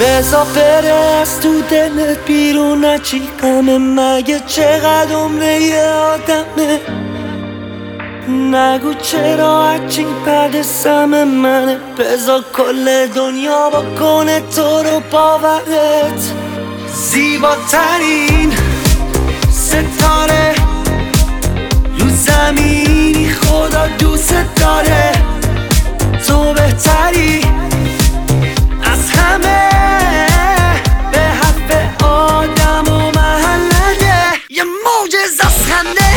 بزا بره از تو دلت بیرون نچی غمه، مگه چقدر عمره یه آدمه. نگو چرا هرچی بعد سم منه، بزا کل دنیا بکنه تو رو باورت. زیباترین ستاره رو زمینی خدا دوست داره، تو بهتری از همه، به حرف آدم و محله یه معجزه از خنده.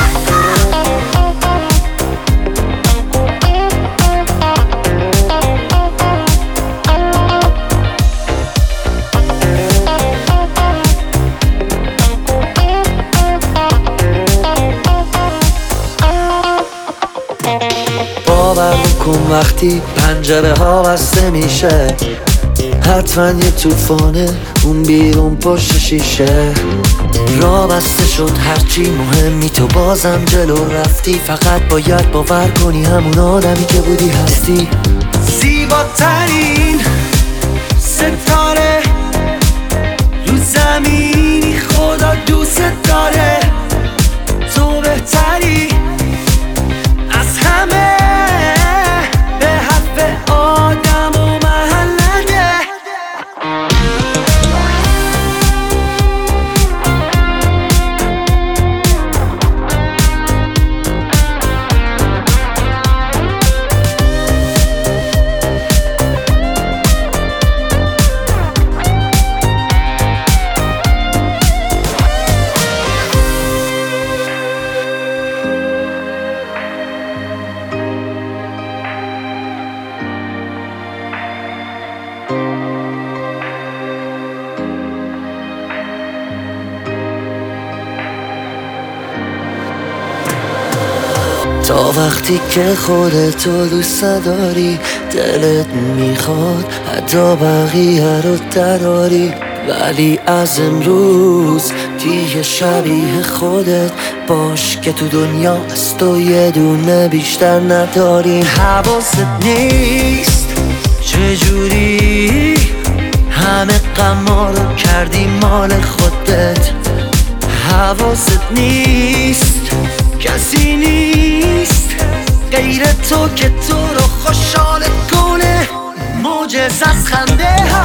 باور کن وقتی پنجره ها بسته میشه، حتما یه توفانه اون بیرون پشت شیشه. راه بسته شد هرچی مهمی تو بازم جلو رفتی، فقط باید باور کنی همون آدمی که بودی هستی. زیباترین ستاره رو زمینی خدا دوست داره، تو بهتری از همه، به حرف آدم و محله. تا وقتی که خودتو دوست داری، دلت میخواد حتی بقیه رو دراری، ولی از امروز دیگه شبیه خودت باش که تو دنیا از تو یه دونه بیشتر نداری. حواست نیست چجوری همه غما رو کردی مال خودت، حواست نیست کسی نیست غیر تو که تو رو خوشحال کنه. معجزه از خنده